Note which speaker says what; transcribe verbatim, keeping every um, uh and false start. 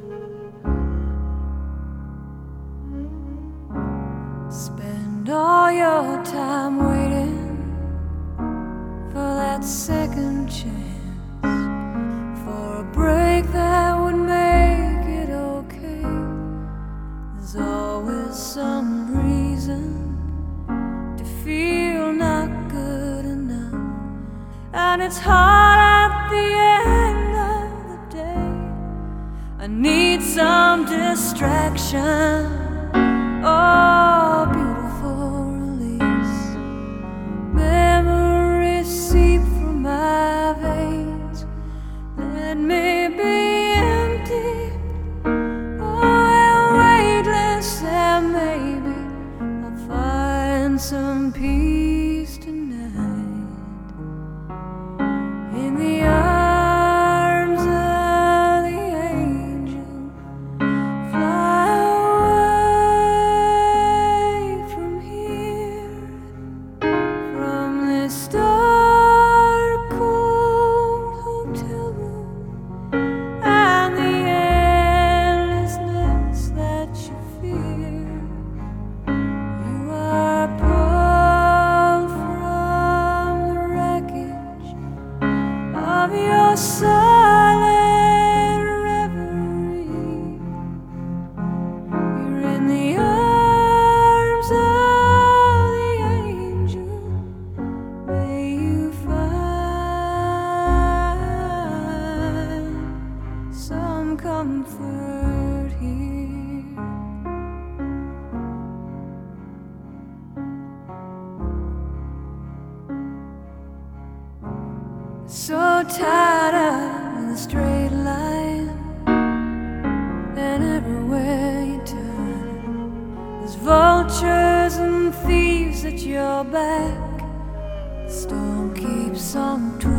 Speaker 1: Spend all your time waiting for that second chance, for a break that would make it okay. There's always some reason to feel not good enough, and it's hard at the end of the day. I need some distraction. Oh, beautiful release. Memories seep from my veins. Let me be empty, oh, and weightless, and maybe I'll find some peace tonight in the arms of the angel. Fly this dark, cold hotel room and the endlessness that you fear. You are pulled from the wreckage of your silent reverie. You're in the arms of comfort here. So tired of the straight line, and everywhere you turn, there's vultures and thieves at your back. The storm keeps on twisting.